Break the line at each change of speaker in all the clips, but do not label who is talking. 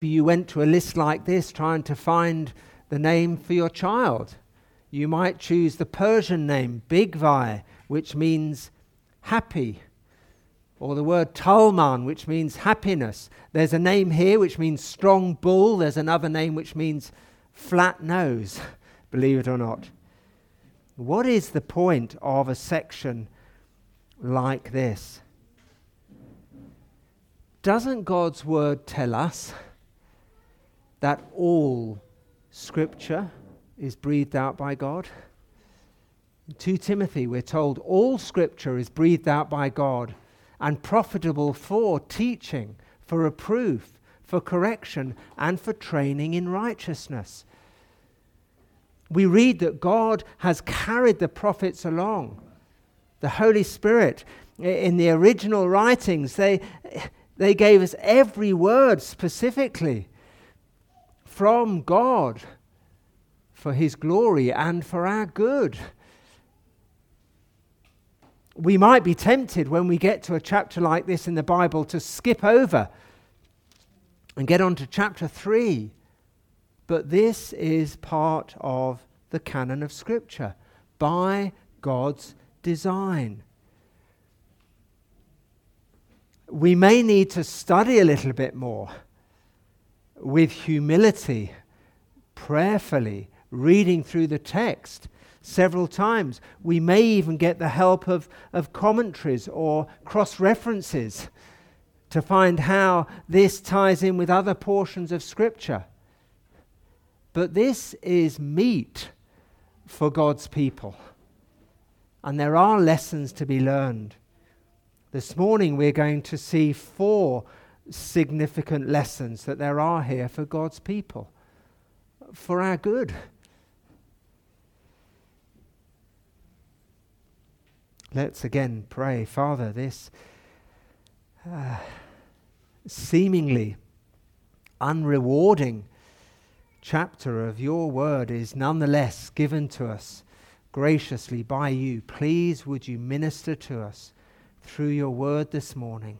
You went to a list like this trying to find the name for your child. You might choose the Persian name, Bigvai, which means happy, or the word Talman, which means happiness. There's a name here which means strong bull. There's another name which means flat nose, believe it or not. What is the point of a section like this? Doesn't God's word tell us that all Scripture is breathed out by God? In 2 Timothy, we're told all Scripture is breathed out by God and profitable for teaching, for reproof, for correction, and for training in righteousness. We read that God has carried the prophets along. The Holy Spirit, in the original writings, they gave us every word specifically from God for His glory and for our good. We might be tempted when we get to a chapter like this in the Bible to skip over and get on to chapter 3. But this is part of the canon of Scripture by God's design. We may need to study a little bit more with humility, prayerfully, reading through the text several times. We may even get the help of commentaries or cross-references to find how this ties in with other portions of Scripture. But this is meat for God's people, and there are lessons to be learned. This morning we're going to see 4 significant lessons that there are here for God's people, for our good. Let's again pray. Father, this seemingly unrewarding chapter of your word is nonetheless given to us graciously by you. Please would you minister to us through your word this morning.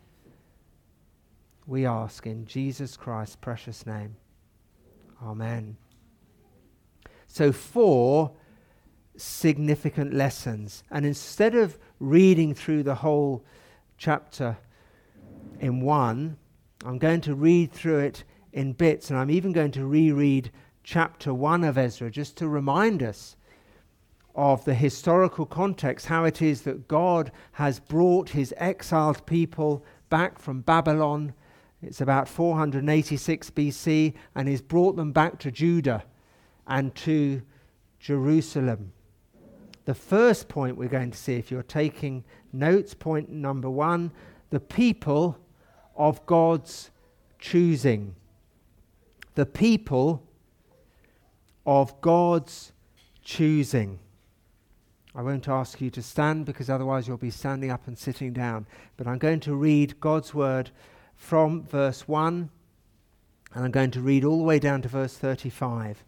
We ask in Jesus Christ's precious name. Amen. So 4 significant lessons. And instead of reading through the whole chapter in one, I'm going to read through it in bits, and I'm even going to reread chapter 1 of Ezra just to remind us of the historical context, how it is that God has brought his exiled people back from Babylon. It's about 486 BC, and he's brought them back to Judah and to Jerusalem. The first point we're going to see, if you're taking notes, point number 1, the people of God's choosing. The people of God's choosing. I won't ask you to stand because otherwise you'll be standing up and sitting down. But I'm going to read God's word from verse 1, and I'm going to read all the way down to verse 35.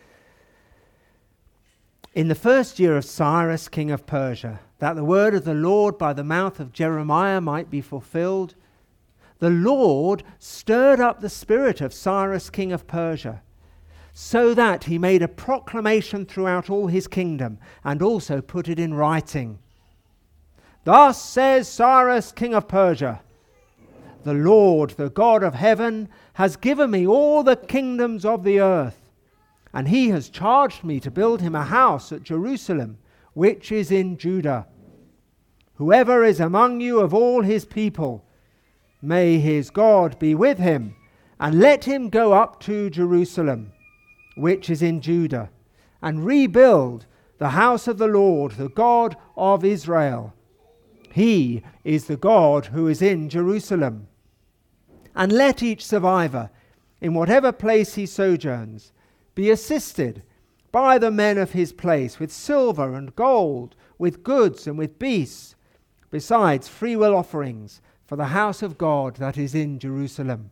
In the first year of Cyrus, king of Persia, that the word of the Lord by the mouth of Jeremiah might be fulfilled, the Lord stirred up the spirit of Cyrus, king of Persia, so that he made a proclamation throughout all his kingdom, and also put it in writing. Thus says Cyrus, king of Persia, the Lord, the God of heaven, has given me all the kingdoms of the earth, and he has charged me to build him a house at Jerusalem, which is in Judah. Whoever is among you of all his people, may his God be with him, and let him go up to Jerusalem, which is in Judah, and rebuild the house of the Lord, the God of Israel. He is the God who is in Jerusalem. And let each survivor, in whatever place he sojourns, be assisted by the men of his place with silver and gold, with goods and with beasts, besides freewill offerings for the house of God that is in Jerusalem.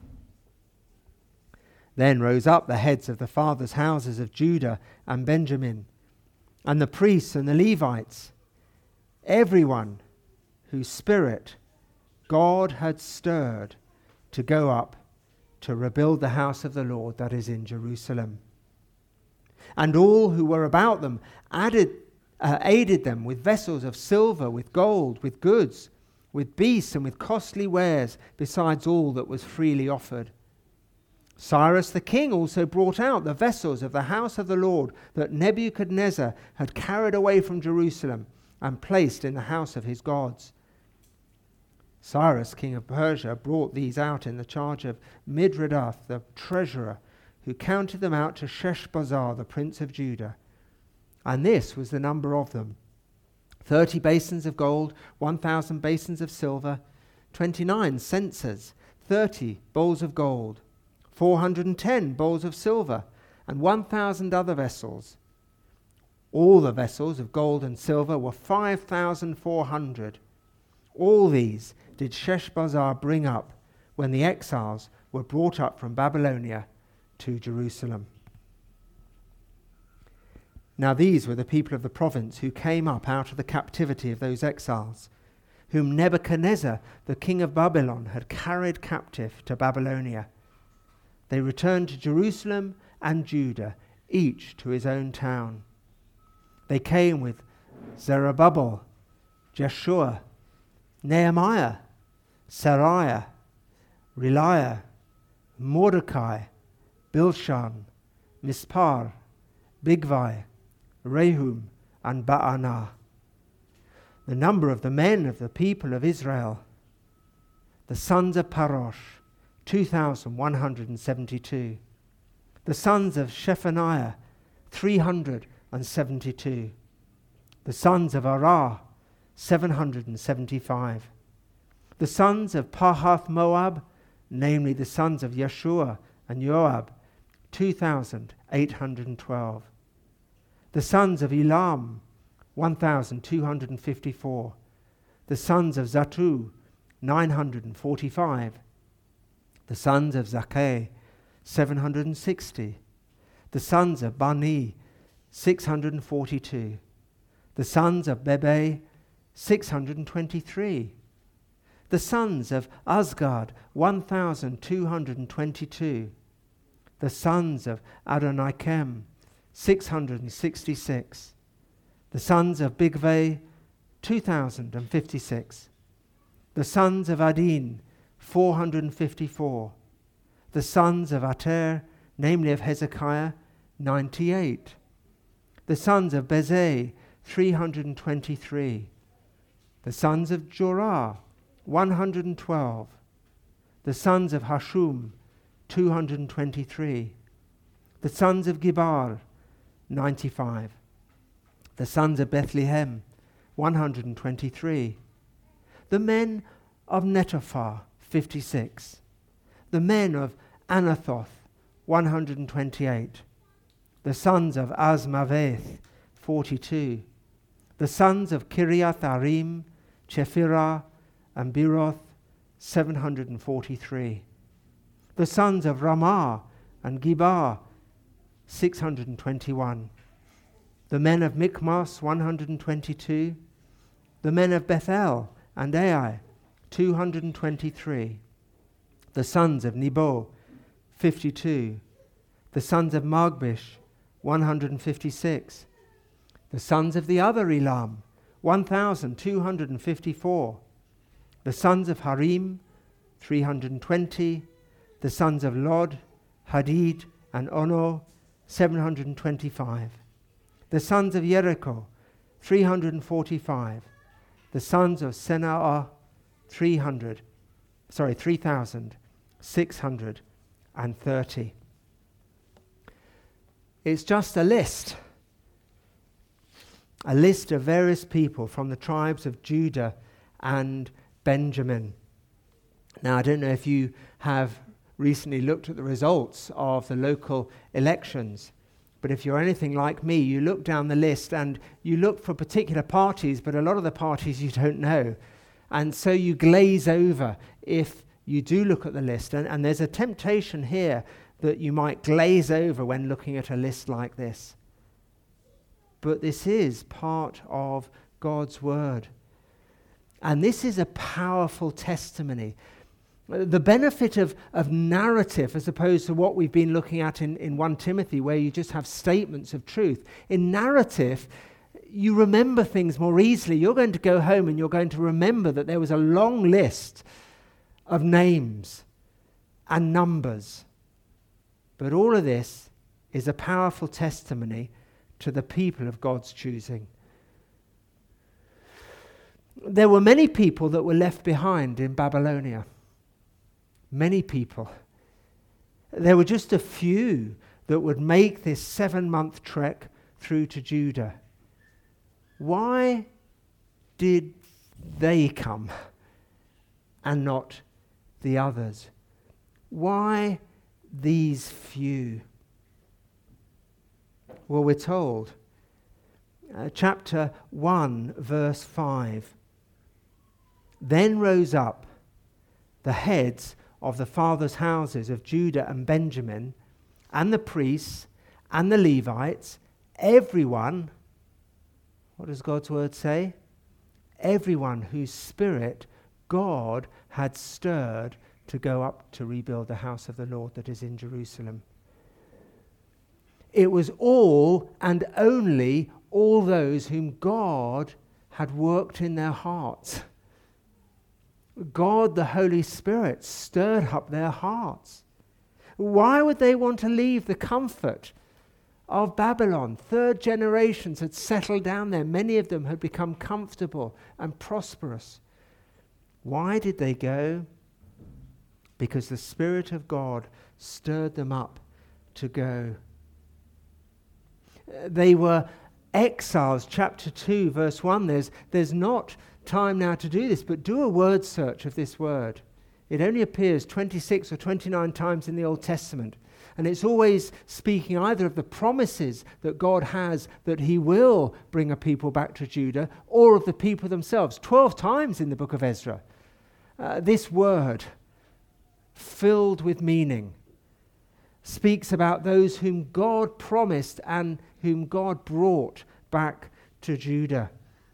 Then rose up the heads of the fathers' houses of Judah and Benjamin, and the priests and the Levites, everyone whose spirit God had stirred to go up to rebuild the house of the Lord that is in Jerusalem. And all who were about them aided them with vessels of silver, with gold, with goods, with beasts, and with costly wares, besides all that was freely offered. Cyrus the king also brought out the vessels of the house of the Lord that Nebuchadnezzar had carried away from Jerusalem and placed in the house of his gods. Cyrus, king of Persia, brought these out in the charge of Mithredath, the treasurer, who counted them out to Sheshbazzar, the prince of Judah. And this was the number of them: 30 basins of gold, 1,000 basins of silver, 29 censers, 30 bowls of gold, 410 bowls of silver, and 1,000 other vessels. All the vessels of gold and silver were 5,400. All these did Sheshbazzar bring up when the exiles were brought up from Babylonia to Jerusalem. Now these were the people of the province who came up out of the captivity of those exiles, whom Nebuchadnezzar, the king of Babylon, had carried captive to Babylonia. They returned to Jerusalem and Judah, each to his own town. They came with Zerubbabel, Jeshua, Nehemiah, Seraiah, Reliah, Mordecai, Bilshan, Mispar, Bigvai, Rehum, and Baanah. The number of the men of the people of Israel, the sons of Parosh, 2,172. The sons of Shephaniah, 372. The sons of Arah, 775. The sons of Pahath Moab, namely the sons of Yeshua and Joab, 2,812. The sons of Elam, 1,254. The sons of Zatu, 945. The sons of Zakeh, 760. The sons of Bani, 642. The sons of Bebe, 623. The sons of Azgad, 1,222. The sons of Adonikem, 666. The sons of Bigvai, 2,056. The sons of Adin, 454. The sons of Ater, namely of Hezekiah, 98. The sons of Bezai, 323. The sons of Jorah, 112. The sons of Hashum, 223. The sons of Gibal, 95. The sons of Bethlehem, 123. The men of Netophah, 56. The men of Anathoth, 128. The sons of Azmaveth, 42. The sons of Kiriath Arim, Chephirah, and Beeroth, 743. The sons of Ramah and Gibah, 621. The men of Michmas, 122. The men of Bethel and Ai, 223. The sons of Nebo, 52. The sons of Magbish, 156. The sons of the other Elam, 1,254. The sons of Harim, 320. The sons of Lod, Hadid, and Ono, 725. The sons of Jericho, 345. The sons of Senaa, 3,630. It's just a list of various people from the tribes of Judah and Benjamin. Now, I don't know if you have recently looked at the results of the local elections, but if you're anything like me, you look down the list and you look for particular parties, but a lot of the parties you don't know. And so you glaze over if you do look at the list. And there's a temptation here that you might glaze over when looking at a list like this. But this is part of God's word. And this is a powerful testimony. The benefit of narrative, as opposed to what we've been looking at in 1 Timothy, where you just have statements of truth. In narrative, you remember things more easily. You're going to go home and you're going to remember that there was a long list of names and numbers. But all of this is a powerful testimony to the people of God's choosing. There were many people that were left behind in Babylonia. Many people. There were just a few that would make this 7-month trek through to Judah. Why did they come and not the others? Why these few? Well, we're told, chapter 1, verse 5. Then rose up the heads of the fathers' houses of Judah and Benjamin, and the priests and the Levites, everyone. What does God's word say? Everyone whose spirit God had stirred to go up to rebuild the house of the Lord that is in Jerusalem. It was all and only all those whom God had worked in their hearts. God, the Holy Spirit, stirred up their hearts. Why would they want to leave the comfort of Babylon? 3rd generations had settled down there. Many of them had become comfortable and prosperous. Why did they go? Because the Spirit of God stirred them up to go. They were exiles. Chapter 2, verse 1, there's not time now to do this, but do a word search of this word. It only appears 26 or 29 times in the Old Testament. And it's always speaking either of the promises that God has that he will bring a people back to Judah, or of the people themselves. 12 times in the book of Ezra. This word, filled with meaning, speaks about those whom God promised and whom God brought back to Judah.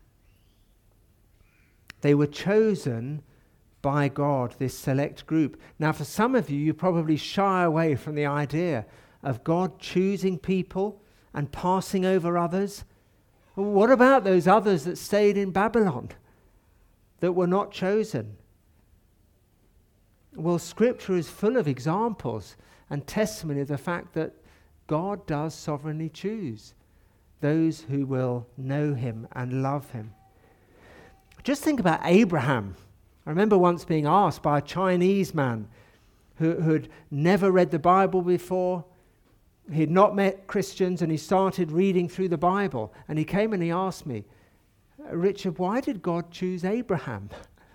They were chosen by God, this select group. Now, for some of you, you probably shy away from the idea of God choosing people and passing over others. What about those others that stayed in Babylon, that were not chosen? Well, Scripture is full of examples and testimony of the fact that God does sovereignly choose those who will know him and love him. Just think about Abraham. I remember once being asked by a Chinese man who'd never read the Bible before. He'd not met Christians, and he started reading through the Bible. And he came and he asked me, Richard, why did God choose Abraham?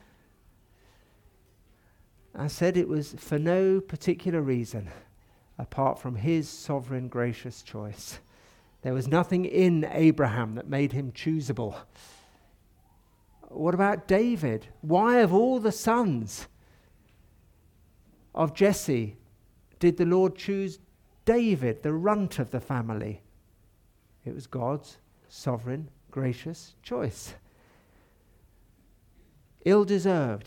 I said it was for no particular reason apart from his sovereign gracious choice. There was nothing in Abraham that made him choosable. What about David? Why, of all the sons of Jesse, did the Lord choose David, the runt of the family? It was God's sovereign, gracious choice. Ill-deserved.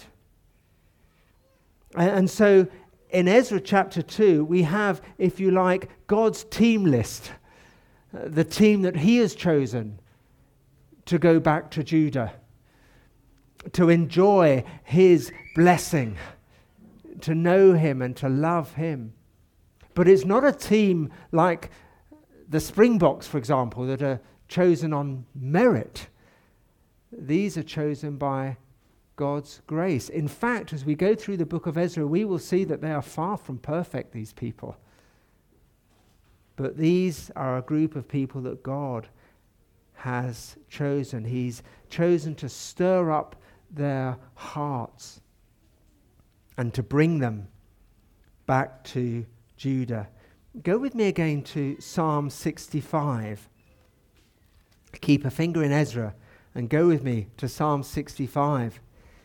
And so in Ezra chapter 2, we have, if you like, God's team list, the team that he has chosen to go back to Judah, to enjoy his blessing, to know him and to love him. But it's not a team like the Springboks, for example, that are chosen on merit. These are chosen by God's grace. In fact, as we go through the book of Ezra, we will see that they are far from perfect, these people. But these are a group of people that God has chosen. He's chosen to stir up their hearts and to bring them back to Judah. Go with me again to Psalm 65. Keep a finger in Ezra and go with me to Psalm 65.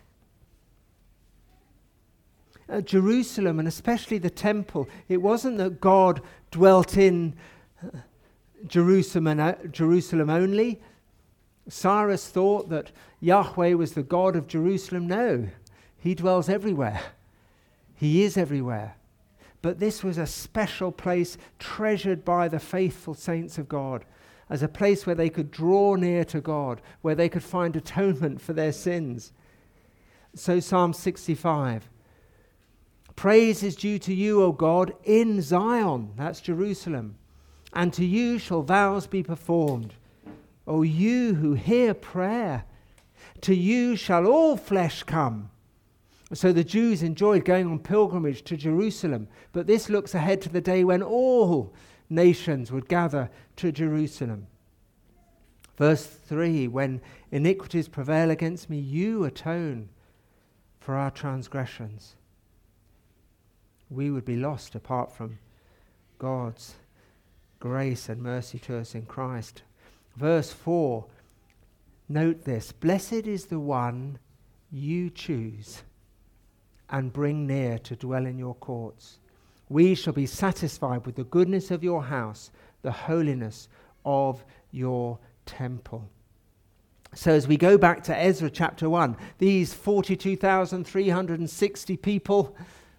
Jerusalem, and especially the temple, it wasn't that God dwelt in Jerusalem only. Cyrus thought that Yahweh was the God of Jerusalem. No, he dwells everywhere. He is everywhere. But this was a special place treasured by the faithful saints of God, as a place where they could draw near to God, where they could find atonement for their sins. So Psalm 65, praise is due to you, O God, in Zion, that's Jerusalem, and to you shall vows be performed. O you who hear prayer, to you shall all flesh come. So the Jews enjoyed going on pilgrimage to Jerusalem, but this looks ahead to the day when all nations would gather to Jerusalem. Verse 3, when iniquities prevail against me, you atone for our transgressions. We would be lost apart from God's grace and mercy to us in Christ. Verse 4, note this, blessed is the one you choose and bring near to dwell in your courts. We shall be satisfied with the goodness of your house, the holiness of your temple. So as we go back to Ezra chapter 1, these 42,360 people,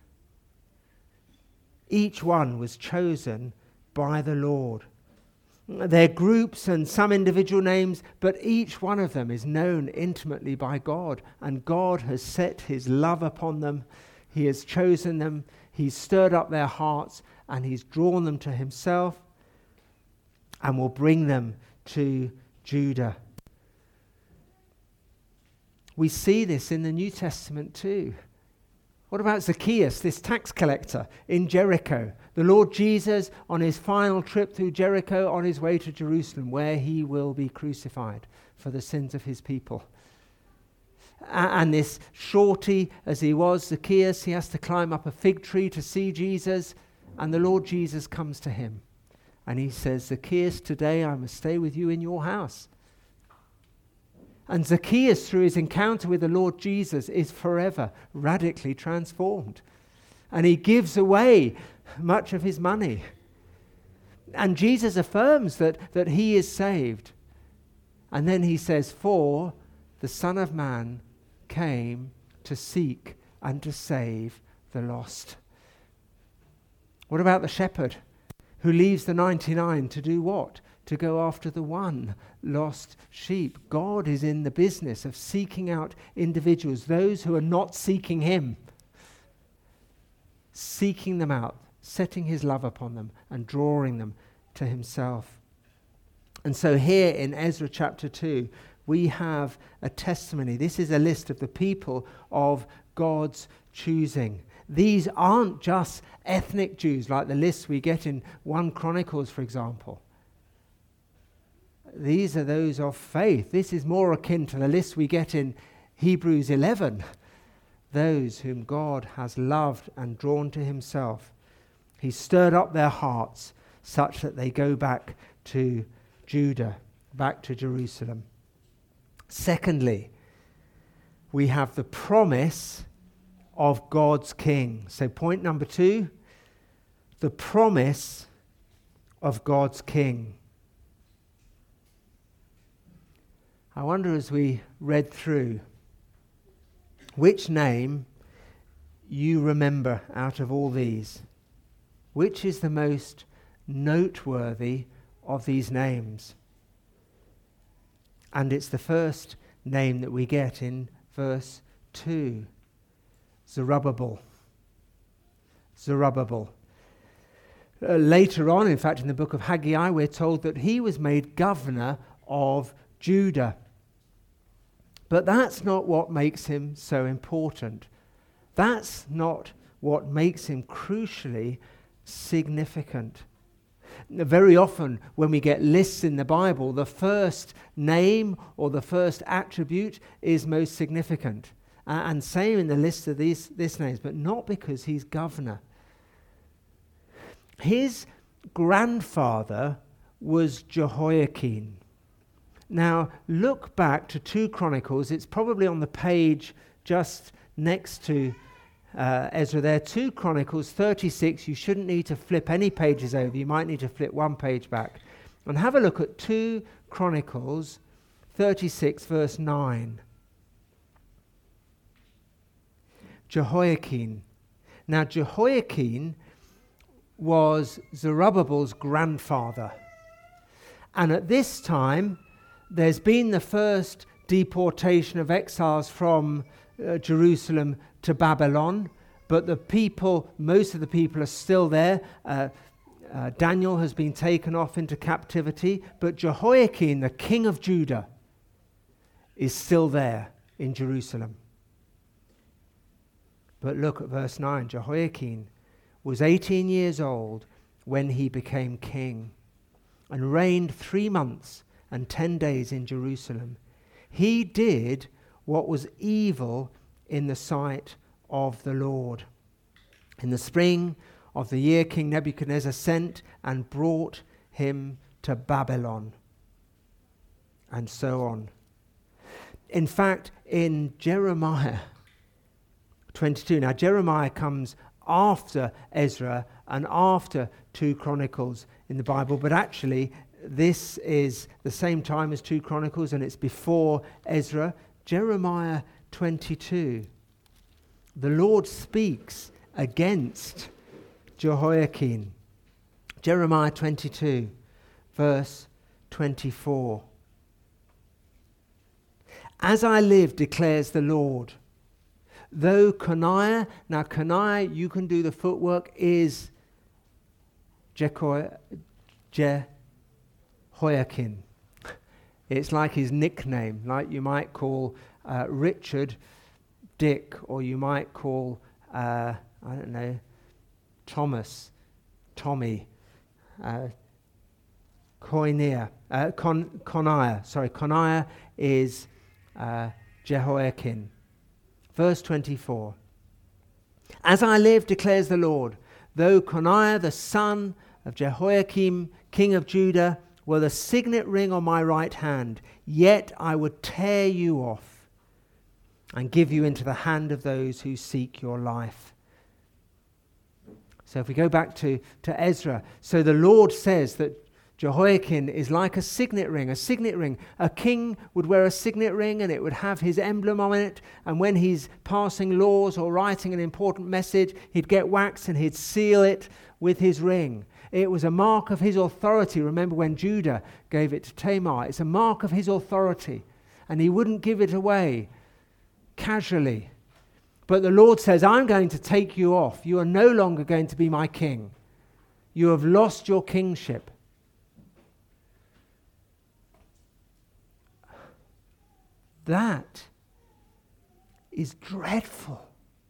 each one was chosen by the Lord. They're groups and some individual names, but each one of them is known intimately by God, and God has set his love upon them. He has chosen them, he's stirred up their hearts, and he's drawn them to himself and will bring them to Judah. We see this in the New Testament too. What about Zacchaeus, this tax collector in Jericho? The Lord Jesus on his final trip through Jericho on his way to Jerusalem, where he will be crucified for the sins of his people. And this shorty, as he was, Zacchaeus, he has to climb up a fig tree to see Jesus, and the Lord Jesus comes to him. And he says, Zacchaeus, today I must stay with you in your house. And Zacchaeus, through his encounter with the Lord Jesus, is forever radically transformed. And he gives away much of his money. And Jesus affirms that he is saved. And then he says, for the Son of Man came to seek and to save the lost. What about the shepherd who leaves the 99 to do what? To go after the one lost sheep. God is in the business of seeking out individuals, those who are not seeking him, seeking them out, setting his love upon them and drawing them to himself. And so here in Ezra chapter 2, we have a testimony. This is a list of the people of God's choosing. These aren't just ethnic Jews like the lists we get in 1 Chronicles, for example. These are those of faith. This is more akin to the list we get in Hebrews 11. Those whom God has loved and drawn to himself. He stirred up their hearts such that they go back to Judah, back to Jerusalem. Secondly, we have the promise of God's King. So point number 2, the promise of God's King. I wonder, as we read through, which name you remember out of all these. Which is the most noteworthy of these names? And it's the first name that we get in verse 2. Zerubbabel. Zerubbabel. Later on, in fact, in the book of Haggai, we're told that he was made governor of Judah. But that's not what makes him so important. That's not what makes him crucially significant. Very often when we get lists in the Bible, the first name or the first attribute is most significant. And same in the list of these names, but not because he's governor. His grandfather was Jehoiakim. Now, look back to 2 Chronicles. It's probably on the page just next to Ezra there. 2 Chronicles 36. You shouldn't need to flip any pages over. You might need to flip one page back. And have a look at 2 Chronicles 36, verse 9. Jehoiakim. Now, Jehoiakim was Zerubbabel's grandfather. And at this time, there's been the first deportation of exiles from Jerusalem to Babylon, but most of the people are still there. Daniel has been taken off into captivity, but Jehoiakim, the king of Judah, is still there in Jerusalem. But look at verse 9. Jehoiakim was 18 years old when he became king and reigned 3 months and 10 days in Jerusalem. He did what was evil in the sight of the Lord. In the spring of the year, King Nebuchadnezzar sent and brought him to Babylon, and so on. In fact, in Jeremiah 22, now Jeremiah comes after Ezra and after 2 Chronicles in the Bible, but actually this is the same time as 2 Chronicles and it's before Ezra. Jeremiah 22. The Lord speaks against Jehoiakim. Jeremiah 22, verse 24. As I live, declares the Lord, though Coniah, now Coniah, you can do the footwork, is Jehoiakim. It's like his nickname, like you might call Richard Dick, or you might call, Thomas, Tommy, Coniah. Coniah is Jehoiakim. Verse 24. As I live, declares the Lord, though Coniah the son of Jehoiakim, king of Judah, were the signet ring on my right hand, yet I would tear you off and give you into the hand of those who seek your life. So if we go back to Ezra, so the Lord says that Jehoiakim is like a signet ring. A signet ring. A king would wear a signet ring and it would have his emblem on it. And when he's passing laws or writing an important message, he'd get wax and he'd seal it with his ring. It was a mark of his authority. Remember when Judah gave it to Tamar? It's a mark of his authority. And he wouldn't give it away casually. But the Lord says, I'm going to take you off. You are no longer going to be my king. You have lost your kingship. That is dreadful.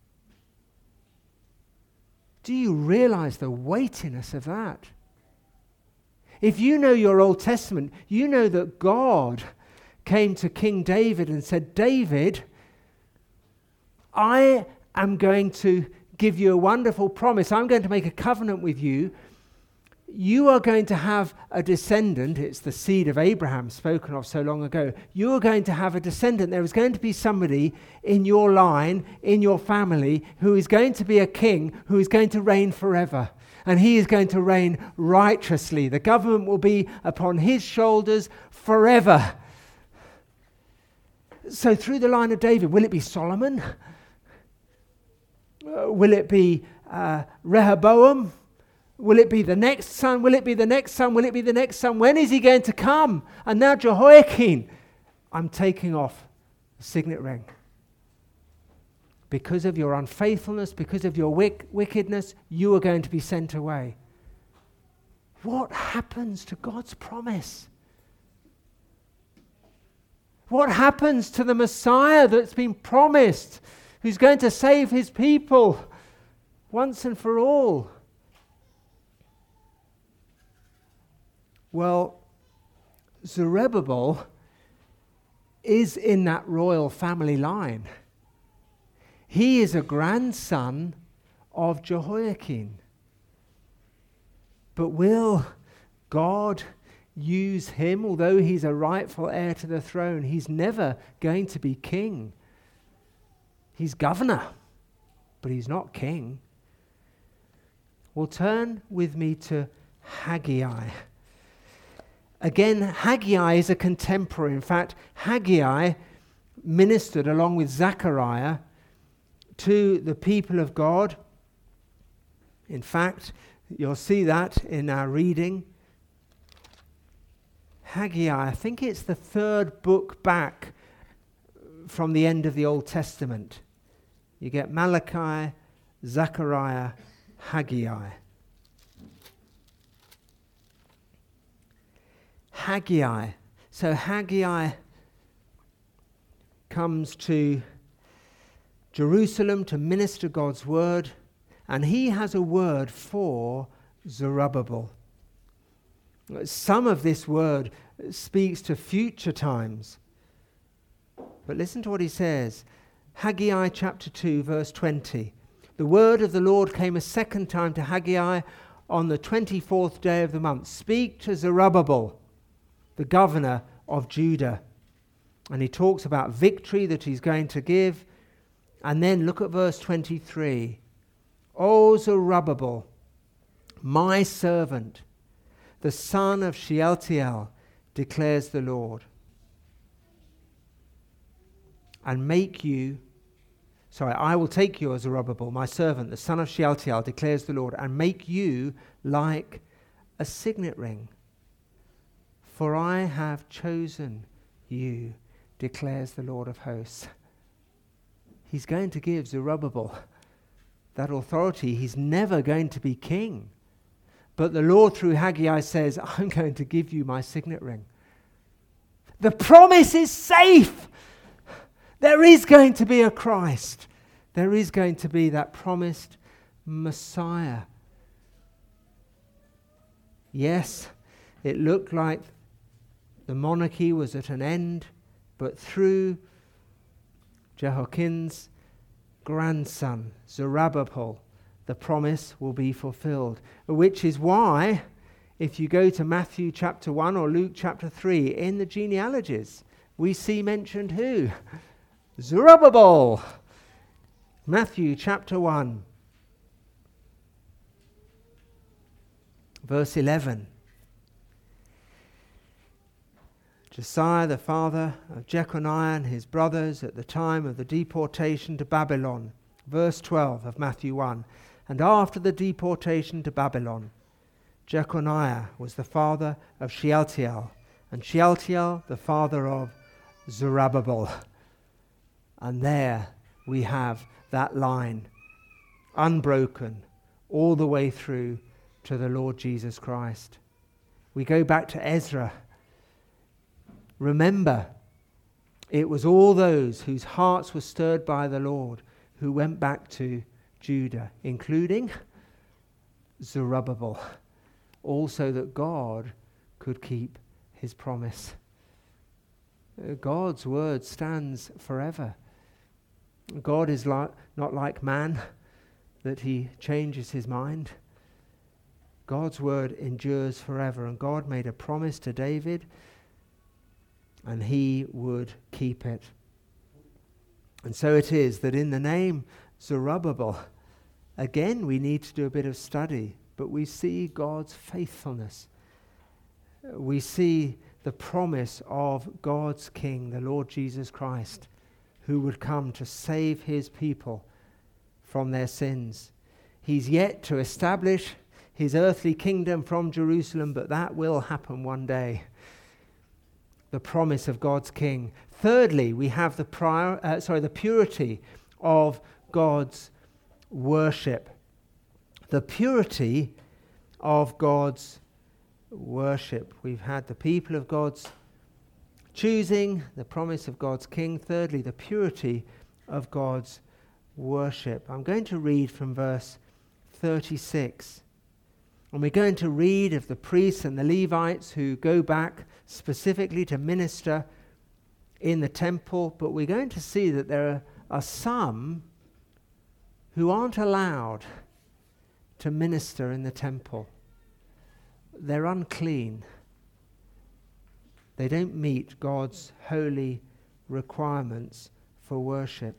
Do you realize the weightiness of that? If you know your Old Testament, you know that God came to King David and said, David, I am going to give you a wonderful promise. I'm going to make a covenant with you. You are going to have a descendant. It's the seed of Abraham spoken of so long ago. You are going to have a descendant. There is going to be somebody in your line, in your family, who is going to be a king, who is going to reign forever. And he is going to reign righteously. The government will be upon his shoulders forever. So through the line of David, will it be Solomon? Will it be Rehoboam? Will it be the next son? Will it be the next son? Will it be the next son? When is he going to come? And now Jehoiakim, I'm taking off the signet ring. Because of your unfaithfulness, because of your wickedness, you are going to be sent away. What happens to God's promise? What happens to the Messiah that's been promised, who's going to save his people once and for all? Well, Zerubbabel is in that royal family line. He is a grandson of Jehoiakim. But will God use him? Although he's a rightful heir to the throne, he's never going to be king. He's governor, but he's not king. Well, turn with me to Haggai. Again, Haggai is a contemporary. In fact, Haggai ministered along with Zechariah to the people of God In fact, you'll see that in our reading. Haggai, I think it's the third book back from the end of the Old Testament. You get Malachi, Zechariah, Haggai. Haggai. So Haggai comes to Jerusalem to minister God's word, and he has a word for Zerubbabel. Some of this word speaks to future times. But listen to what he says. Haggai chapter 2, verse 20. The word of the Lord came a second time to Haggai on the 24th day of the month. Speak to Zerubbabel, the governor of Judah. And he talks about victory that he's going to give. And then look at verse 23. O Zerubbabel, my servant, the son of Shealtiel, declares the Lord. And I will take you, O Zerubbabel, my servant, the son of Shealtiel, declares the Lord, and make you like a signet ring. For I have chosen you, declares the Lord of hosts. He's going to give Zerubbabel that authority. He's never going to be king. But the Lord through Haggai says, I'm going to give you my signet ring. The promise is safe. There is going to be a Christ. There is going to be that promised Messiah. Yes, it looked like the monarchy was at an end, but through Jehoiakim's grandson, Zerubbabel, the promise will be fulfilled. Which is why, if you go to Matthew chapter 1 or Luke chapter 3, in the genealogies, we see mentioned who? Zerubbabel. Matthew chapter 1, verse 11. Josiah, the father of Jeconiah and his brothers at the time of the deportation to Babylon. Verse 12 of Matthew 1. And after the deportation to Babylon, Jeconiah was the father of Shealtiel, and Shealtiel the father of Zerubbabel. And there we have that line, unbroken, all the way through to the Lord Jesus Christ. We go back to Ezra. Remember, it was all those whose hearts were stirred by the Lord who went back to Judah, including Zerubbabel, also that God could keep his promise. God's word stands forever. God is not like man, that he changes his mind. God's word endures forever, and God made a promise to David, and he would keep it. And so it is that in the name Zerubbabel, again we need to do a bit of study, but we see God's faithfulness. We see the promise of God's King, the Lord Jesus Christ, who would come to save his people from their sins. He's yet to establish his earthly kingdom from Jerusalem, but that will happen one day. The promise of God's King. Thirdly, we have the purity of God's worship. The purity of God's worship. We've had the people of God's choosing, the promise of God's King. Thirdly, the purity of God's worship. I'm going to read from verse 36. And we're going to read of the priests and the Levites who go back specifically to minister in the temple, but we're going to see that there are some who aren't allowed to minister in the temple. They're unclean. They don't meet God's holy requirements for worship.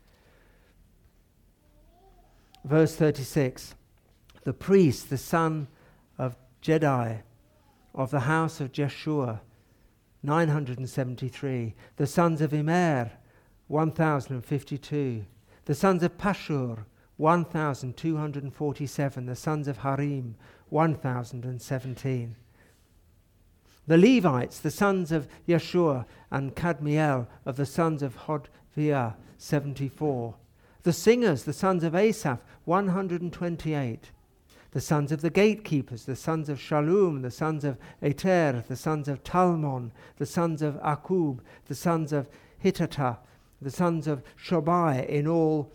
Verse 36, the priest, the son of Jedi, of the house of Jeshua, 973. The sons of Immer, 1052. The sons of Pashur, 1,247. The sons of Harim, 1,017. The Levites, the sons of Yeshua and Kadmiel, of the sons of Hodviah, 74. The singers, the sons of Asaph, 128. The sons of the gatekeepers, the sons of Shallum, the sons of Eter, the sons of Talmon, the sons of Akub, the sons of Hittata, the sons of Shobai, in all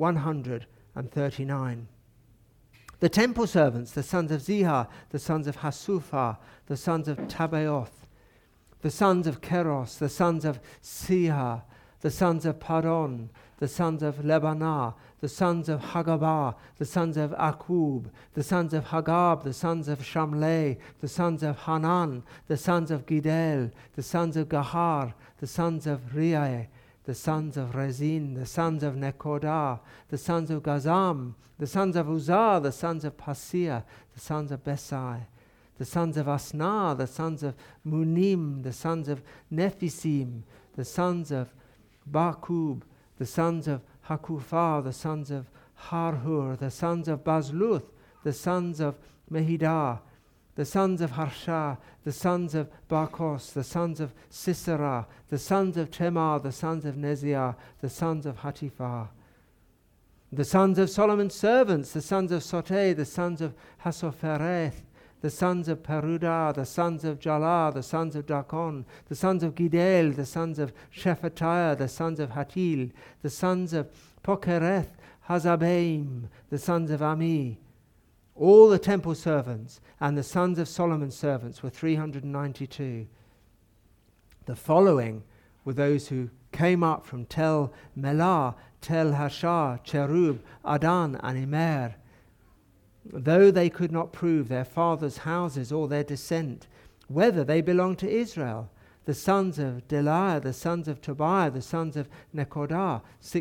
139. The temple servants, the sons of Zihah, the sons of Hasupha, the sons of Tabaoth, the sons of Keros, the sons of Siha, the sons of Paron, the sons of Lebanah, the sons of Hagabah, the sons of Akub, the sons of Hagab, the sons of Shamlei, the sons of Hanan, the sons of Gidel, the sons of Gahar, the sons of Riai, the sons of Rezin, the sons of Nekodah, the sons of Gazam, the sons of Uzzah, the sons of Paseah, the sons of Besai, the sons of Asnah, the sons of Munim, the sons of Nephisim, the sons of Bakub, the sons of Hakufah, the sons of Harhur, the sons of Bazluth, the sons of Mehidah, the sons of Harsha, the sons of Barkos, the sons of Sisera, the sons of Temar, the sons of Neziah, the sons of Hatipha, the sons of Solomon's servants, the sons of Soteh, the sons of Hasophereth, the sons of Peruda, the sons of Jalah, the sons of Dakon, the sons of Gidel, the sons of Shephatiah, the sons of Hatil, the sons of Pokereth, Hazabaim, the sons of Ami. All the temple servants and the sons of Solomon's servants were 392. The following were those who came up from Tel Melah, Tel Hashar, Cherub, Adan, and Immer. Though they could not prove their fathers' houses or their descent, whether they belonged to Israel, the sons of Deliah, the sons of Tobiah, the sons of Nekodah,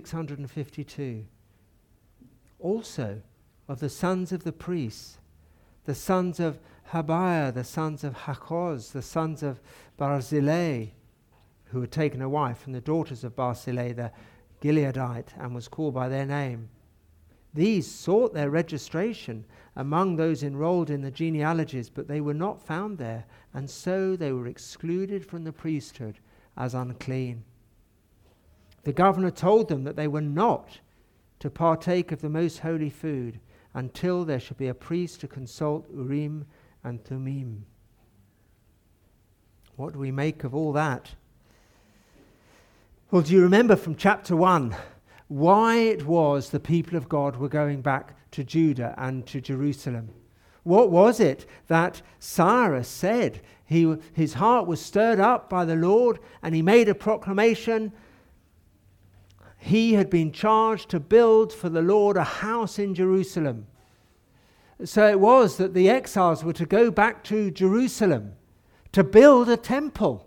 652. Also of the sons of the priests, the sons of Habiah, the sons of Hakoz, the sons of Barzillai, who had taken a wife from the daughters of Barzillai the Gileadite and was called by their name. These sought their registration among those enrolled in the genealogies, but they were not found there, and so they were excluded from the priesthood as unclean. The governor told them that they were not to partake of the most holy food until there should be a priest to consult Urim and Thummim. What do we make of all that? Well, do you remember from chapter 1 why it was the people of God were going back to Judah and to Jerusalem? What was it that Cyrus said? His heart was stirred up by the Lord, and he made a proclamation. He had been charged to build for the Lord a house in Jerusalem. So it was that the exiles were to go back to Jerusalem to build a temple.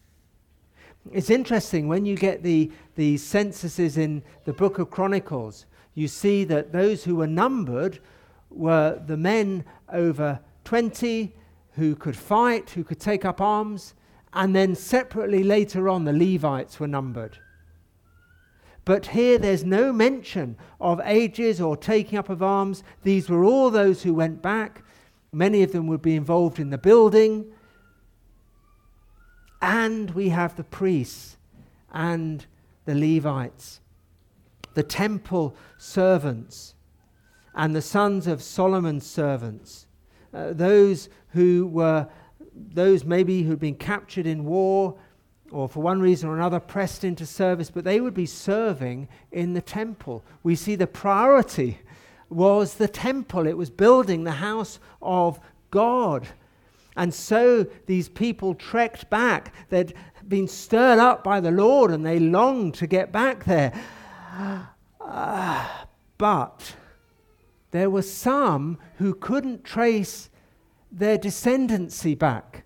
It's interesting, when you get the censuses in the book of Chronicles, you see that those who were numbered were the men over 20 who could fight, who could take up arms, and then separately later on the Levites were numbered. But here there's no mention of ages or taking up of arms. These were all those who went back. Many of them would be involved in the building. And we have the priests and the Levites, the temple servants, and the sons of Solomon's servants, those maybe who'd been captured in war or for one reason or another pressed into service, but they would be serving in the temple. We see the priority was the temple. It was building the house of God. And so these people trekked back. They'd been stirred up by the Lord and they longed to get back there. But there were some who couldn't trace their descendancy back.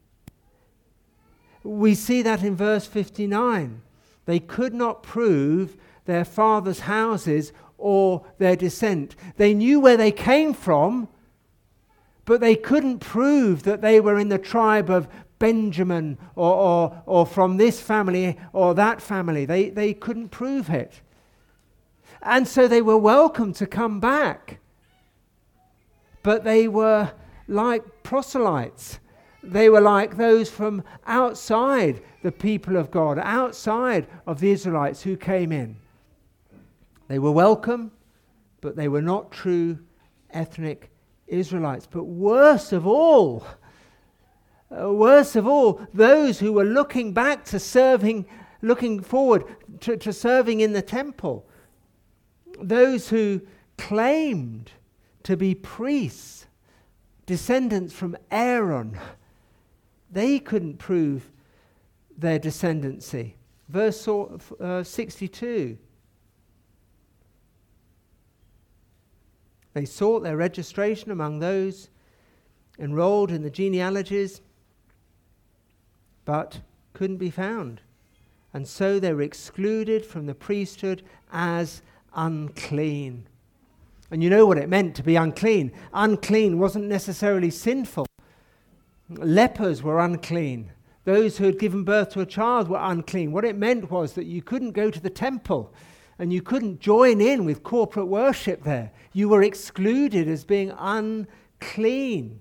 We see that in verse 59. They could not prove their fathers' houses or their descent. They knew where they came from, but they couldn't prove that they were in the tribe of Benjamin or from this family or that family. They couldn't prove it. And so they were welcome to come back. But they were like proselytes. They were like those from outside the people of God, outside of the Israelites who came in. They were welcome, but they were not true ethnic Israelites. But worst of all, those who were looking back to serving, looking forward to serving in the temple, those who claimed to be priests, descendants from Aaron, they couldn't prove their descendancy. Verse 62. They sought their registration among those enrolled in the genealogies, but couldn't be found. And so they were excluded from the priesthood as unclean. And you know what it meant to be unclean. Unclean wasn't necessarily sinful. Lepers were unclean. Those who had given birth to a child were unclean. What it meant was that you couldn't go to the temple and you couldn't join in with corporate worship there. You were excluded as being unclean.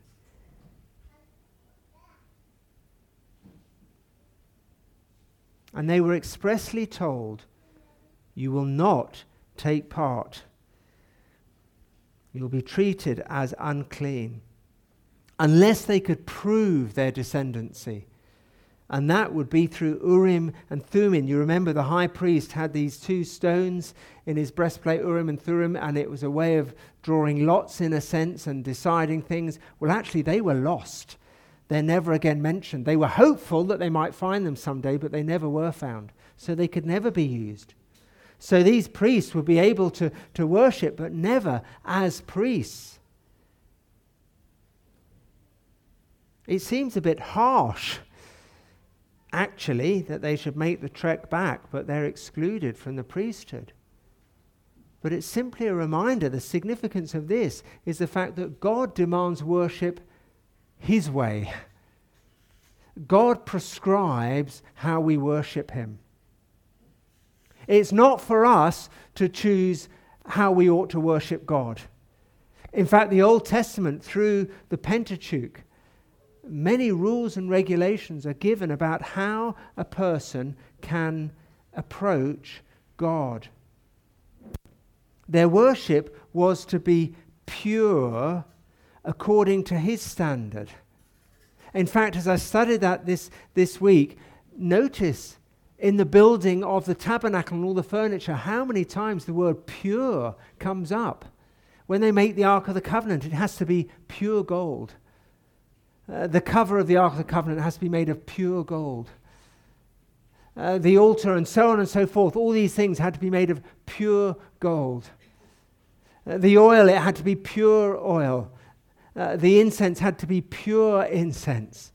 And they were expressly told, you will not take part. You'll be treated as unclean. Unless they could prove their descendancy. And that would be through Urim and Thummim. You remember the high priest had these two stones in his breastplate, Urim and Thummim, and it was a way of drawing lots in a sense and deciding things. Well, actually, they were lost. They're never again mentioned. They were hopeful that they might find them someday, but they never were found. So they could never be used. So these priests would be able to worship, but never as priests. It seems a bit harsh, actually, that they should make the trek back, but they're excluded from the priesthood. But it's simply a reminder, the significance of this is the fact that God demands worship His way. God prescribes how we worship Him. It's not for us to choose how we ought to worship God. In fact, the Old Testament, through the Pentateuch, many rules and regulations are given about how a person can approach God. Their worship was to be pure according to His standard. In fact, as I studied that this week, notice in the building of the tabernacle and all the furniture, how many times the word pure comes up. When they make the Ark of the Covenant, it has to be pure gold. The cover of the Ark of the Covenant has to be made of pure gold. The altar and so on and so forth, all these things had to be made of pure gold. The oil, it had to be pure oil. The incense had to be pure incense.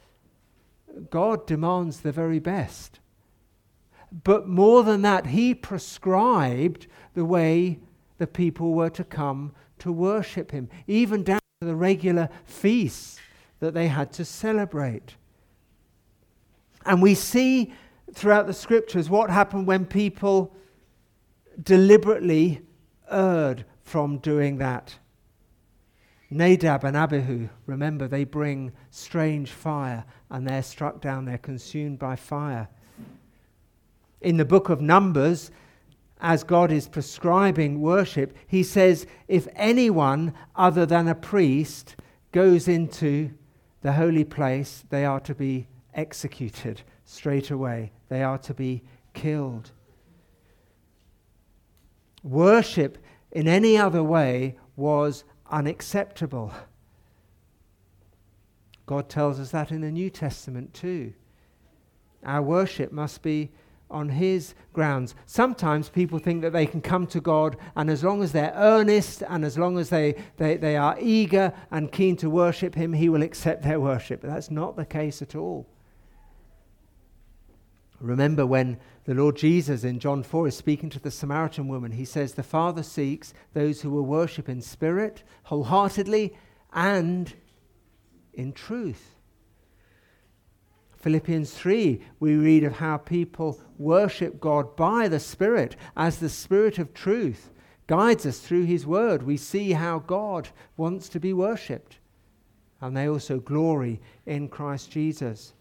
God demands the very best. But more than that, He prescribed the way the people were to come to worship Him, even down to the regular feasts that they had to celebrate. And we see throughout the scriptures what happened when people deliberately erred from doing that. Nadab and Abihu, remember, they bring strange fire and they're struck down, they're consumed by fire. In the book of Numbers, as God is prescribing worship, He says, if anyone other than a priest goes into the holy place, they are to be executed straight away. They are to be killed. Worship in any other way was unacceptable. God tells us that in the New Testament too. Our worship must be on His grounds. Sometimes people think that they can come to God, and as long as they're earnest and as long as they are eager and keen to worship Him, He will accept their worship. But that's not the case at all. Remember when the Lord Jesus in John 4 is speaking to the Samaritan woman, He says, the Father seeks those who will worship in spirit, wholeheartedly, and in truth. Philippians 3, we read of how people worship God by the Spirit, as the Spirit of truth guides us through his word. We see how God wants to be worshipped. And they also glory in Christ Jesus.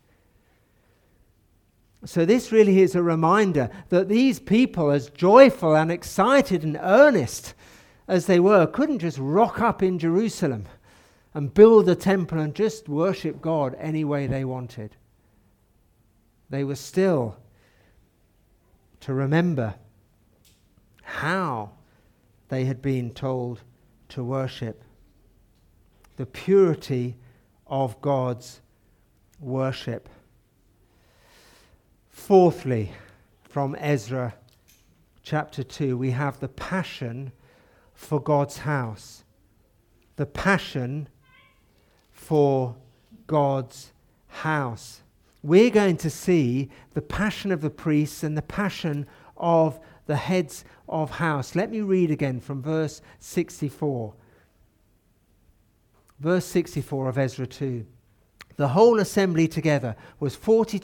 So this really is a reminder that these people, as joyful and excited and earnest as they were, couldn't just rock up in Jerusalem and build a temple and just worship God any way they wanted. They were still to remember how they had been told to worship. The purity of God's worship. Fourthly, from Ezra chapter 2, we have the passion for God's house. The passion for God's house. We're going to see the passion of the priests and the passion of the heads of house. Let me read again from verse 64. Verse 64 of Ezra 2. The whole assembly together was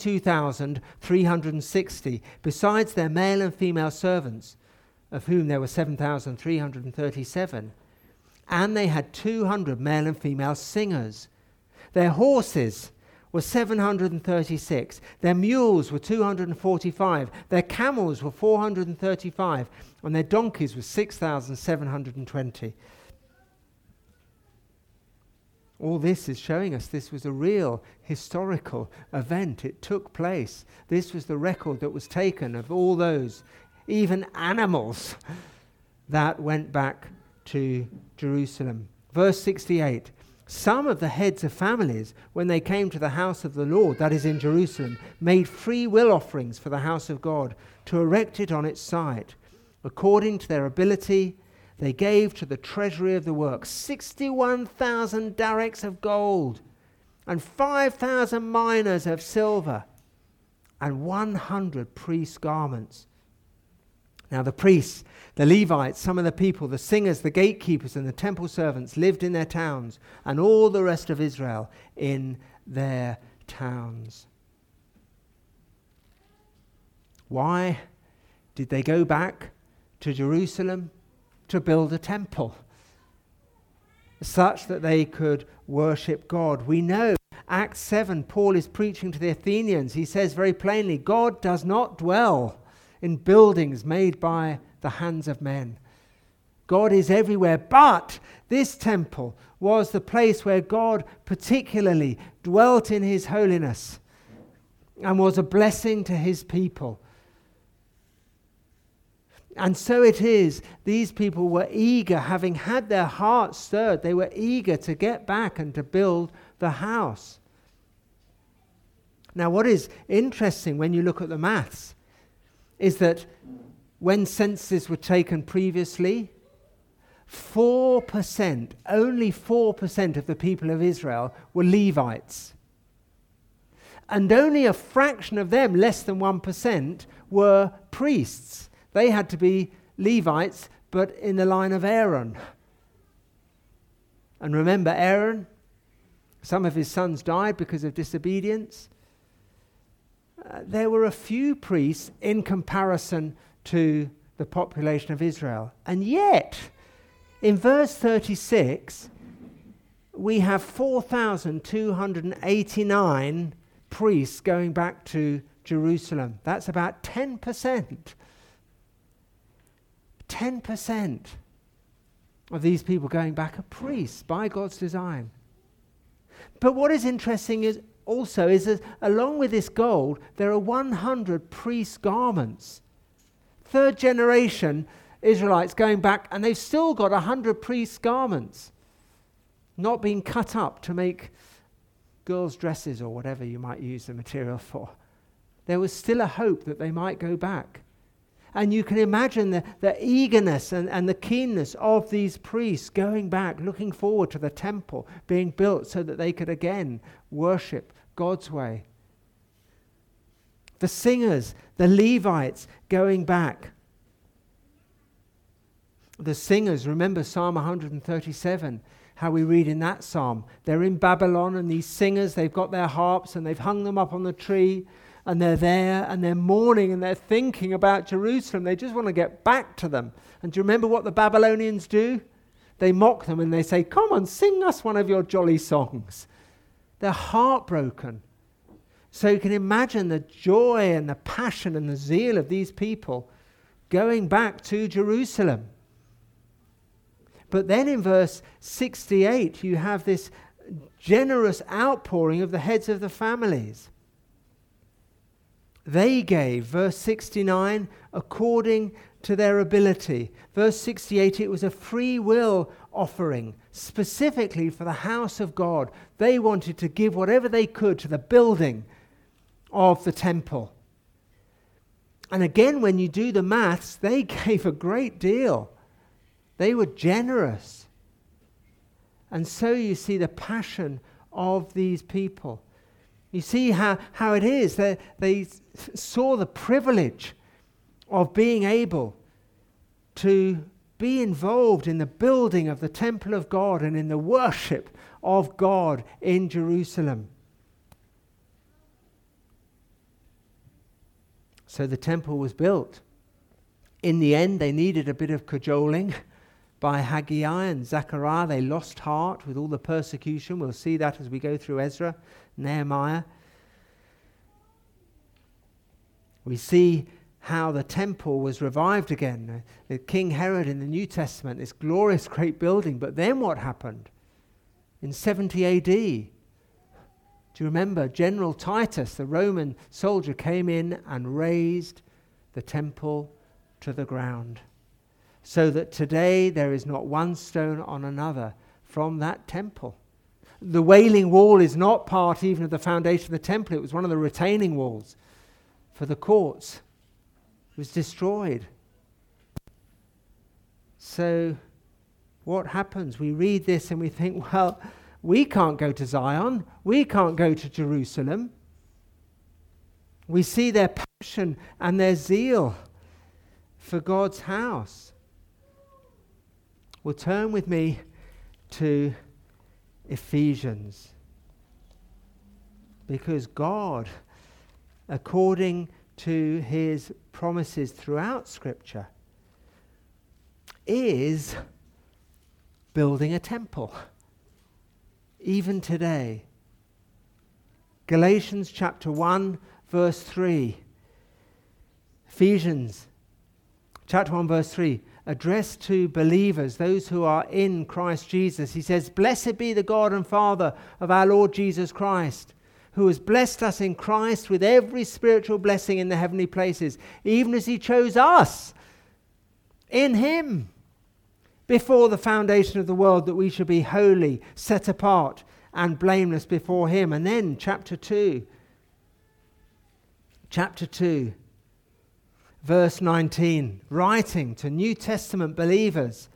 42,360, besides their male and female servants, of whom there were 7,337. And they had 200 male and female singers. Their horses were 736. Their mules were 245. Their camels were 435. And their donkeys were 6,720. All this is showing us this was a real historical event. It took place. This was the record that was taken of all those, even animals, that went back to Jerusalem. Verse 68. Some of the heads of families, when they came to the house of the Lord, that is in Jerusalem, made free will offerings for the house of God to erect it on its site. According to their ability, they gave to the treasury of the work 61,000 darricks of gold and 5,000 minas of silver and 100 priests' garments. Now the priests, the Levites, some of the people, the singers, the gatekeepers and the temple servants lived in their towns, and all the rest of Israel in their towns. Why did they go back to Jerusalem? To build a temple, such that they could worship God. We know, Acts 7, Paul is preaching to the Athenians. He says very plainly, God does not dwell in buildings made by the hands of men. God is everywhere, but this temple was the place where God particularly dwelt in his holiness and was a blessing to his people. And so it is, these people were eager, having had their hearts stirred, they were eager to get back and to build the house. Now what is interesting when you look at the maths is that when censuses were taken previously, 4%, only 4% of the people of Israel were Levites. And only a fraction of them, less than 1%, were priests. They had to be Levites, but in the line of Aaron. And remember Aaron? Some of his sons died because of disobedience. There were a few priests in comparison to the population of Israel. And yet, in verse 36, we have 4,289 priests going back to Jerusalem. That's about 10%. 10% of these people going back are priests by God's design. But what is interesting is that along with this gold, there are 100 priest garments. Third generation Israelites going back, and they've still got 100 priest garments, not being cut up to make girls' dresses or whatever you might use the material for. There was still a hope that they might go back. And you can imagine the eagerness and the keenness of these priests going back, looking forward to the temple being built so that they could again worship God's way. The singers, the Levites going back. The singers, remember Psalm 137, how we read in that psalm. They're in Babylon, and these singers, they've got their harps and they've hung them up on the tree, and they're there and they're mourning and they're thinking about Jerusalem. They just want to get back to them. And do you remember what the Babylonians do? They mock them and they say, "Come on, sing us one of your jolly songs." They're heartbroken. So you can imagine the joy and the passion and the zeal of these people going back to Jerusalem. But then in verse 68, you have this generous outpouring of the heads of the families. They gave, verse 69, according to their ability. Verse 68, it was a free will offering, specifically for the house of God. They wanted to give whatever they could to the building of the temple. And again, when you do the maths, they gave a great deal. They were generous. And so you see the passion of these people. You see how it is. They saw the privilege of being able to be involved in the building of the temple of God and in the worship of God in Jerusalem. So the temple was built. In the end, they needed a bit of cajoling by Haggai and Zechariah. They lost heart with all the persecution. We'll see that as we go through Ezra, Nehemiah. We see how the temple was revived again. The King Herod in the New Testament, this glorious great building. But then what happened? In 70 AD, do you remember General Titus, the Roman soldier, came in and razed the temple to the ground, so that today there is not one stone on another from that temple. The Wailing Wall is not part even of the foundation of the temple. It was one of the retaining walls for the courts. It was destroyed. So what happens? We read this and we think, well, we can't go to Zion. We can't go to Jerusalem. We see their passion and their zeal for God's house. Well, turn with me to Ephesians. Because God, according to his promises throughout Scripture, is building a temple. Even today. Galatians chapter 1, verse 3. Ephesians chapter 1, verse 3. Addressed to believers, those who are in Christ Jesus. He says, "Blessed be the God and Father of our Lord Jesus Christ, who has blessed us in Christ with every spiritual blessing in the heavenly places, even as he chose us in him before the foundation of the world, that we should be holy, set apart, and blameless before him." And then chapter 2, verse 19, writing to New Testament believers,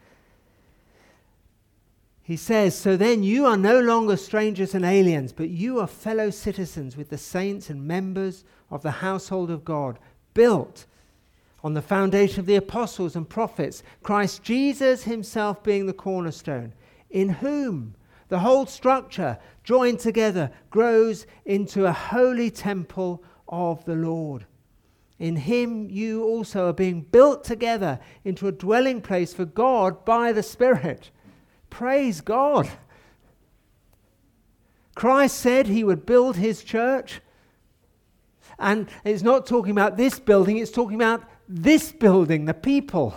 he says, "So then you are no longer strangers and aliens, but you are fellow citizens with the saints and members of the household of God, built on the foundation of the apostles and prophets, Christ Jesus himself being the cornerstone, in whom the whole structure, joined together, grows into a holy temple of the Lord. In him you also are being built together into a dwelling place for God by the Spirit." Praise God. Christ said he would build his church. And it's not talking about this building, it's talking about this building, the people.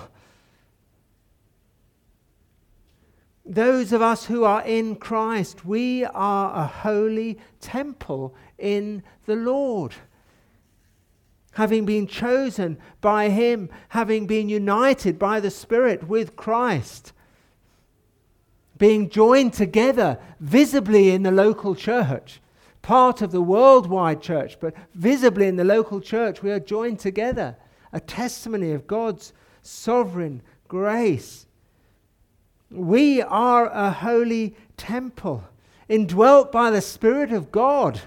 Those of us who are in Christ, we are a holy temple in the Lord. Having been chosen by him, having been united by the Spirit with Christ, being joined together visibly in the local church, part of the worldwide church, but visibly in the local church, we are joined together. A testimony of God's sovereign grace. We are a holy temple, indwelt by the Spirit of God.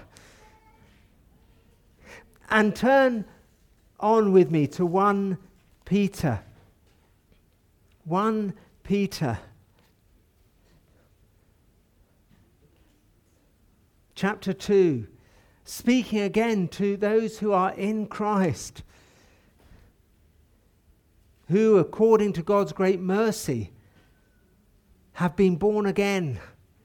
And turn on with me to 1 Peter. 1 Peter chapter 2, speaking again to those who are in Christ, who, according to God's great mercy, have been born again.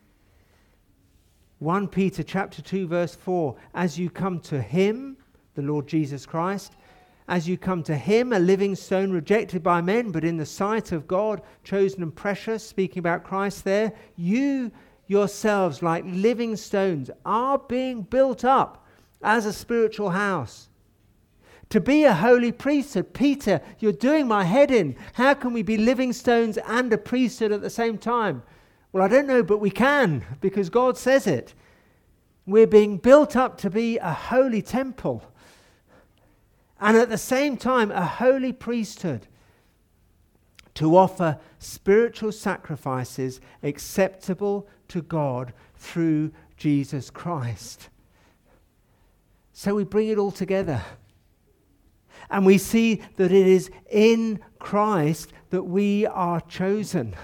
1 Peter chapter 2 verse 4, as you come to him, the Lord Jesus Christ, as you come to him, a living stone rejected by men, but in the sight of God, chosen and precious, speaking about Christ there, you yourselves, like living stones, are being built up as a spiritual house, to be a holy priesthood. Peter, you're doing my head in. How can we be living stones and a priesthood at the same time? Well, I don't know, but we can, because God says it. We're being built up to be a holy temple, and at the same time a holy priesthood, to offer spiritual sacrifices acceptable to God through Jesus Christ. So we bring it all together. And we see that it is in Christ that we are chosen.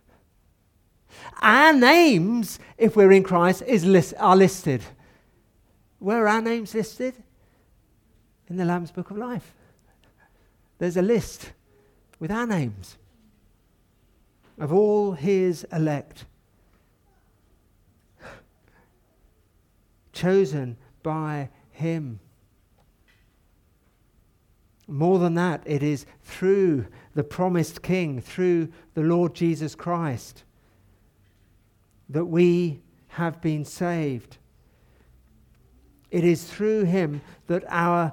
Our names, if we're in Christ, are listed. Where are our names listed? In the Lamb's Book of Life. There's a list with our names of all his elect, chosen by him. More than that, it is through the promised King, through the Lord Jesus Christ, that we have been saved. It is through him that our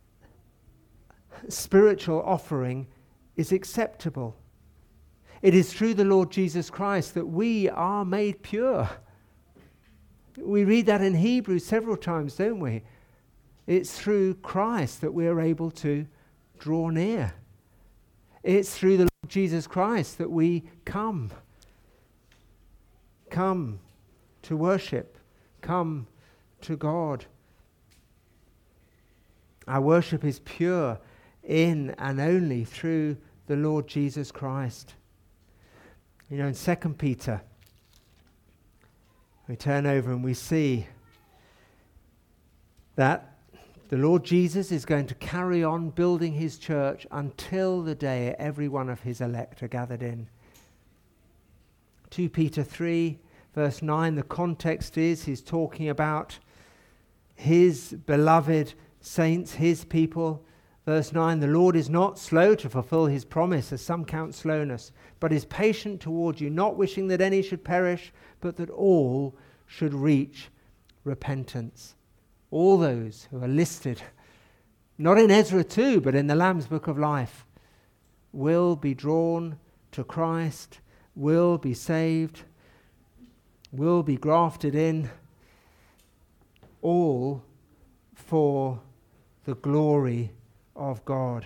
spiritual offering is acceptable. It is through the Lord Jesus Christ that we are made pure. We read that in Hebrews several times, don't we? It's through Christ that we are able to draw near. It's through the Lord Jesus Christ that we come to worship, come to God. Our worship is pure in and only through the Lord Jesus Christ. You know, in 2 Peter, we turn over and we see that the Lord Jesus is going to carry on building his church until the day every one of his elect are gathered in. 2 Peter 3, verse 9, the context is he's talking about his beloved saints, his people. Verse 9, the Lord is not slow to fulfill his promise, as some count slowness, but is patient toward you, not wishing that any should perish, but that all should reach repentance. All those who are listed, not in Ezra 2, but in the Lamb's Book of Life, will be drawn to Christ, will be saved, will be grafted in, all for the glory of God.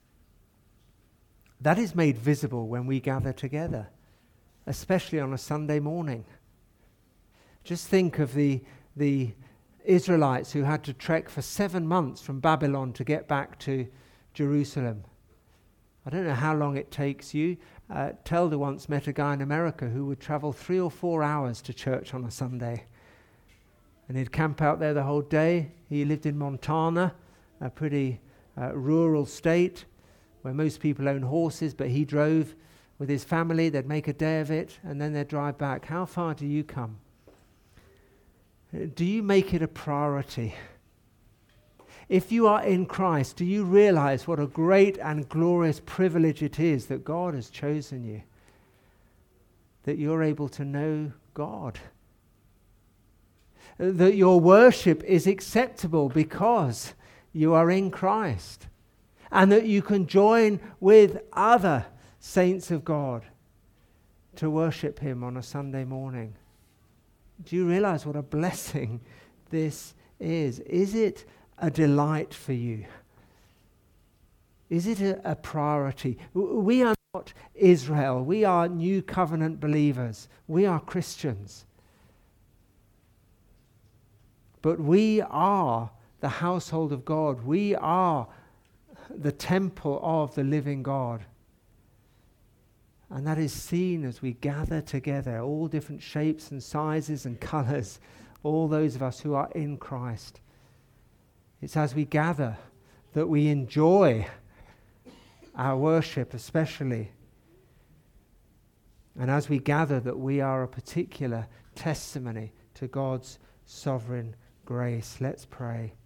That is made visible when we gather together, especially on a Sunday morning. Just think of the Israelites who had to trek for 7 months from Babylon to get back to Jerusalem. I don't know how long it takes you. Telda once met a guy in America who would travel 3 or 4 hours to church on a Sunday. And he'd camp out there the whole day. He lived in Montana, a pretty rural state where most people own horses, but he drove with his family. They'd make a day of it, and then they'd drive back. How far do you come? Do you make it a priority? If you are in Christ, do you realize what a great and glorious privilege it is that God has chosen you? That you're able to know God? That your worship is acceptable because you are in Christ, and that you can join with other saints of God to worship him on a Sunday morning. Do you realize what a blessing this is? Is it a delight for you? Is it a priority? We are not Israel. We are new covenant believers. We are Christians. But we are the household of God. We are the temple of the living God. And that is seen as we gather together, all different shapes and sizes and colors, all those of us who are in Christ. It's as we gather that we enjoy our worship especially. And as we gather that we are a particular testimony to God's sovereign grace. Let's pray.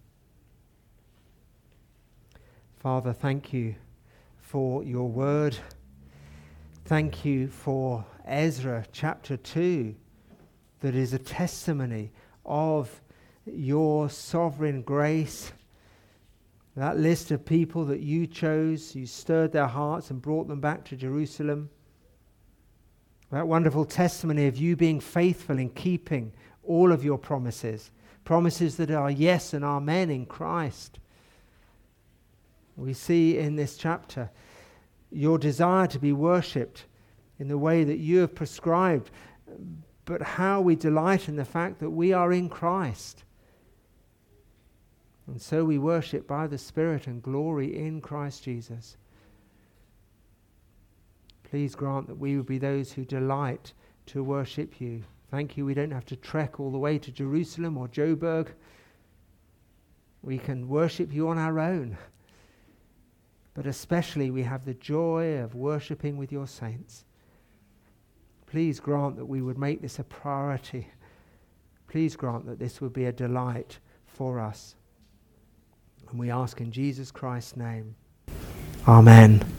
Father, thank you for your word. Thank you for Ezra chapter 2, that is a testimony of your sovereign grace. That list of people that you chose, you stirred their hearts and brought them back to Jerusalem. That wonderful testimony of you being faithful in keeping all of your promises, promises that are yes and amen in Christ. We see in this chapter your desire to be worshipped in the way that you have prescribed, but how we delight in the fact that we are in Christ. And so we worship by the Spirit and glory in Christ Jesus. Please grant that we would be those who delight to worship you. Thank you, we don't have to trek all the way to Jerusalem or Joburg. We can worship you on our own. But especially we have the joy of worshipping with your saints. Please grant that we would make this a priority. Please grant that this would be a delight for us. And we ask in Jesus Christ's name. Amen.